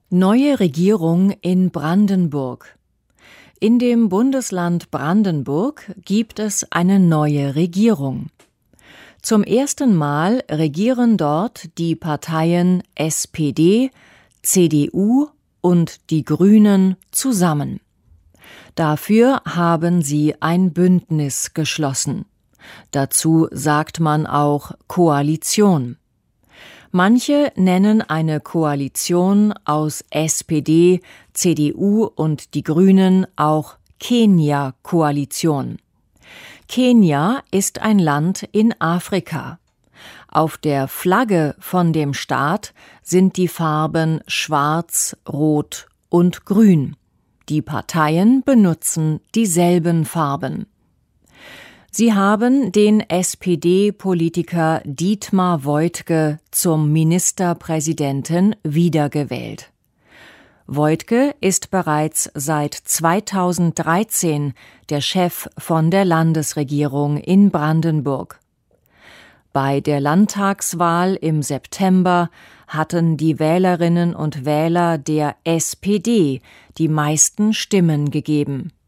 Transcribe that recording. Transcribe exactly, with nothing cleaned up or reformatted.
Neue Regierung in Brandenburg. In dem Bundesland Brandenburg gibt es eine neue Regierung. Zum ersten Mal regieren dort die Parteien S P D, C D U und die Grünen zusammen. Dafür haben sie ein Bündnis geschlossen. Dazu sagt man auch Koalition. Manche nennen eine Koalition aus S P D, C D U und die Grünen auch Kenia-Koalition. Kenia ist ein Land in Afrika. Auf der Flagge von dem Staat sind die Farben Schwarz, Rot und Grün. Die Parteien benutzen dieselben Farben. Sie haben den S P D-Politiker Dietmar Woidke zum Ministerpräsidenten wiedergewählt. Woidke ist bereits seit zweitausenddreizehn der Chef von der Landesregierung in Brandenburg. Bei der Landtagswahl im September hatten die Wählerinnen und Wähler der S P D die meisten Stimmen gegeben.